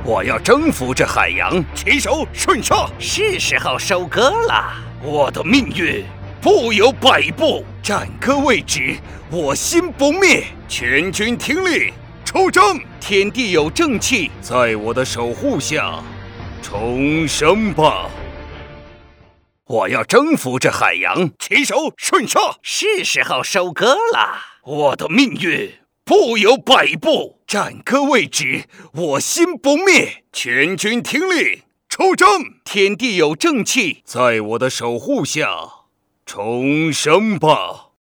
我要征服这海洋，起手顺杀。 是时候收割了。 我的命运不由摆布，战歌未止，我心不灭。全军听令，出征！天地有正气，在我的守护下，重生吧！我要征服这海洋，起手顺杀。 是时候收割了。 我的命运不由摆布，战歌未止，我心不灭。全军听令，出征！天地有正气，在我的守护下，重生吧！